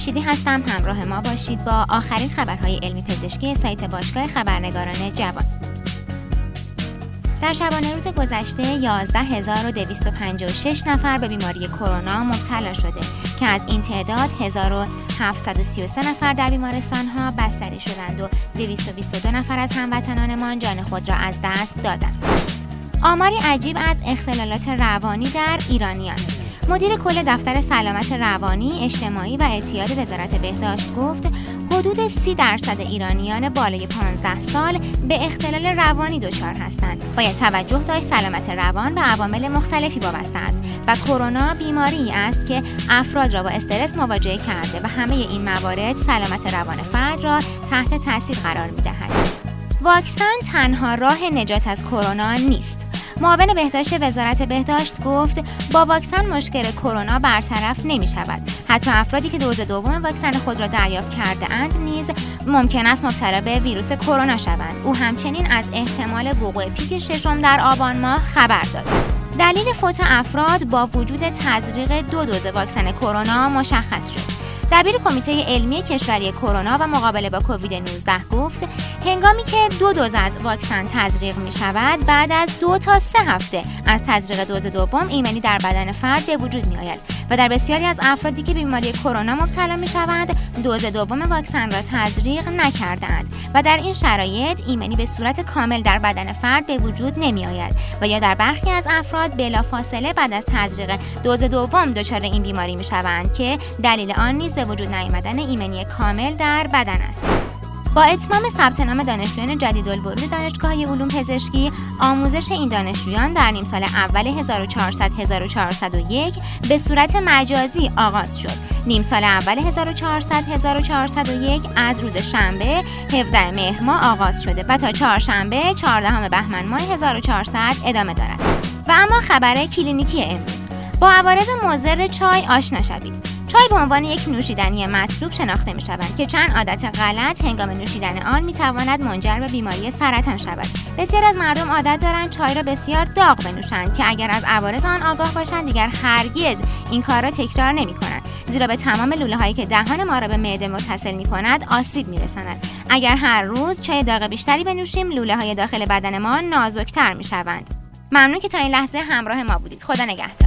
جمشیدی هستم. همراه ما باشید با آخرین خبرهای علمی پزشکی سایت باشگاه خبرنگاران جوان. در شبانه روز گذشته 11226 نفر به بیماری کرونا مبتلا شده که از این تعداد 1733 نفر در بیمارستان‌ها بستری شدند و 222 نفر از هموطنانمان جان خود را از دست دادند. آماری عجیب از اختلالات روانی در ایرانیان. مدیر کل دفتر سلامت روانی، اجتماعی و اعتیاد وزارت بهداشت گفت حدود 30% ایرانیان بالای 15 سال به اختلال روانی دچار هستند. باید توجه داشت سلامت روان به عوامل مختلفی وابسته است و کرونا بیماری است که افراد را با استرس مواجه کرده و همه این موارد سلامت روان فرد را تحت تاثیر قرار می‌دهد. واکسن تنها راه نجات از کرونا نیست. معاون بهداشت وزارت بهداشت گفت با واکسن مشکل کرونا برطرف نمی شود. حتی افرادی که دوز دوم واکسن خود را دریافت کرده اند نیز ممکن است مبتلا به ویروس کرونا شوند. او همچنین از احتمال وقوع پیک ششم در آبان ماه خبر داد. دلیل فوت افراد با وجود تزریق 2 دوز واکسن کرونا مشخص شد. دبیر کمیته علمی کشوری کرونا و مقابله با کووید 19 گفت هنگامی که 2 دوز از واکسن تزریق می شود بعد از 2 تا 3 هفته از تزریق دوز دوم ایمنی در بدن فرد به وجود می آید و در بسیاری از افرادی که به بیماری کرونا مبتلا می شوند دوز دوم واکسن را تزریق نکردند و در این شرایط ایمنی به صورت کامل در بدن فرد به وجود نمی آید و یا در برخی از افراد بلافاصله بعد از تزریق دوز دوم دچار این بیماری می شوند که دلیل آن نیز به وجود نیامدن ایمنی کامل در بدن است. با اتمام ثبت نام دانشجویان جدیدالورود دانشگاه‌های علوم پزشکی، آموزش این دانشجویان در نیم سال اول 1401 به صورت مجازی آغاز شد. نیم سال اول 1401 از روز شنبه 17 مهر ماه آغاز شده و تا چهارشنبه 14 بهمن ماه 1400 ادامه دارد. و اما خبر کلینیکی امروز، با عوارض مضر چای آشنا شوید. چای به عنوان یک نوشیدنی مطلوب شناخته می شود که چند عادت غلط هنگام نوشیدن آن می تواند منجر به بیماری سرطان شود. بسیار از مردم عادت دارند چای را بسیار داغ بنوشند که اگر از عوارض آن آگاه باشند دیگر هرگز این کار را تکرار نمی کنند، زیرا به تمام لوله هایی که دهان ما را به معده متصل می کند آسیب می رساند. اگر هر روز چای داغ بیشتری بنوشیم لوله های داخل بدن ما نازکتر می شوند. ممنون که تا این لحظه همراه ما بودید. خدا نگهدار.